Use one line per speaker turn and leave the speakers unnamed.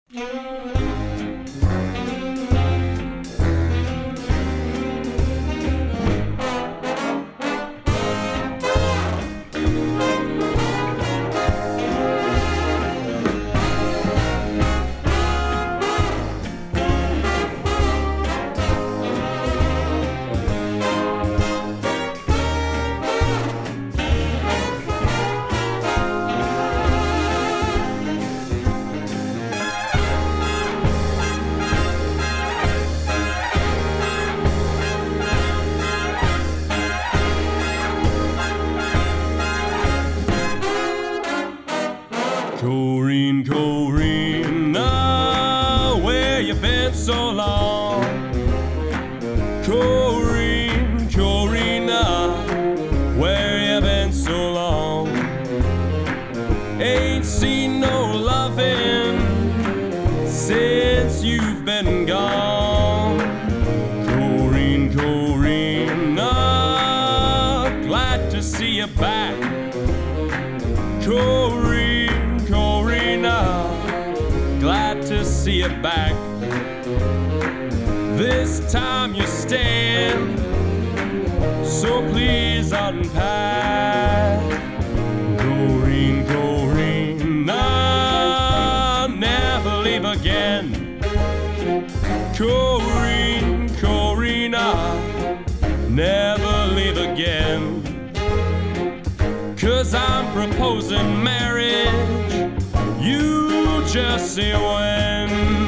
Corrine, Corrine, where you been so long? Corrine, Corrine, where you been so long? Ain't seen no loving since you've been gone. Corrine, Corrine, glad to see you back. Corrine, Corrina, glad to see you back. This time you're staying, so please unpack. Corrine, Corrina, never leave again. Corrine, Corrina, never leave again. 'Cause I'm proposing marriage, you just say when.